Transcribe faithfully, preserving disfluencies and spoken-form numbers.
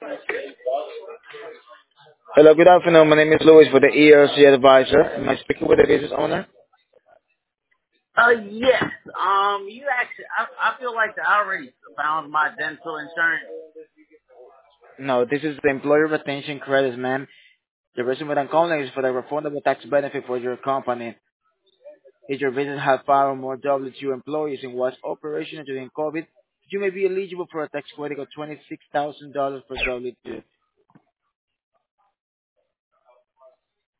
Hello, good afternoon. My name is Louis for the E R C advisor. Am I speaking with the business owner? Uh, yes. Um, you actually, I, I feel like I already found my dental insurance. No, this is the employer retention credits, ma'am. The reason why I'm calling is for the refundable tax benefit for your company. If your business has five or more W two employees and was operational during COVID, you may be eligible for a tax credit of twenty-six thousand dollars per W two.